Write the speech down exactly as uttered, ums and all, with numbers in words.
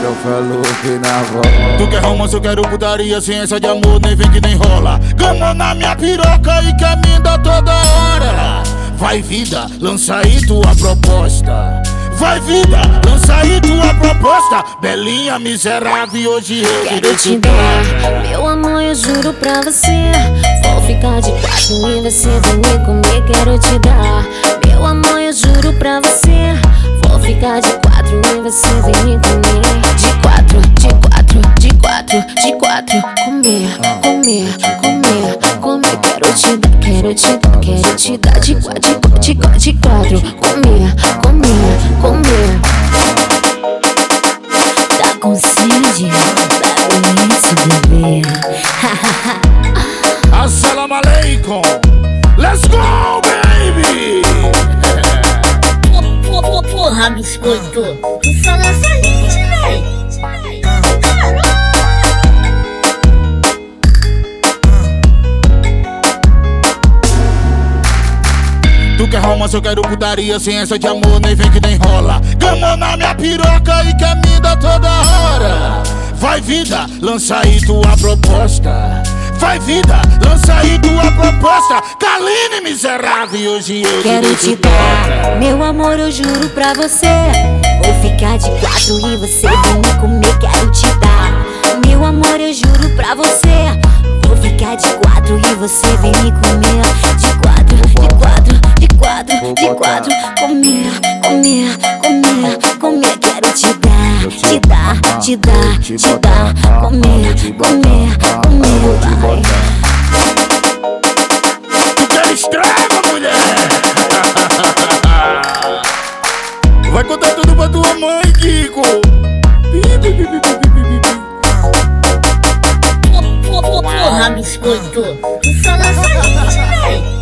eu falo que na voz. Tu quer romance, eu quero putaria, ciência de amor, nem vem que nem rola. Gama na minha piroca e quer me dar toda hora. Vai vida, lança aí tua proposta. Vai vida, lança aí tua proposta. Belinha miserável, hoje eu quero te dar. Meu amor, eu juro pra você, vou ficar de quatro e você vem me comer. Quero te dar. Meu amor, eu juro pra você, vou ficar de quatro e você vem me comer. De quatro, de quatro, de quatro, de quatro. Comer, comer, comer, comer. Quero te dar, quero te dar, quero te dar. De quatro, de quatro, de quatro, de quatro. Comer, comer, comer. Tá com sede? Dá isso, bebê. Assalamu alaikum. Let's go, baby. Porra, biscoito, tu fala essa gente, véi. Tu quer romance, eu quero putaria, ciência de amor, nem vem que nem rola. Gama na minha piroca e quer me dar toda hora. Vai vida, lança aí tua proposta. Vai vida, lança aí tua proposta. Kaline miserável, hoje eu quero te dar. Meu amor, eu juro pra você, vou ficar de quatro e você vem me comer. Quero te dar. Meu amor, eu juro pra você, vou ficar de quatro e você vem me comer. De quatro, de quatro, de quatro, de quatro. Comer, comer, comer, comer. Quero te dar, te dar, te dar, te dar. Comer, comer, comer, vai. Tu quer estrega, mulher? Vai contar tudo pra tua mãe, Kiko. Porra, biscoito, tu fala essa gente, véi.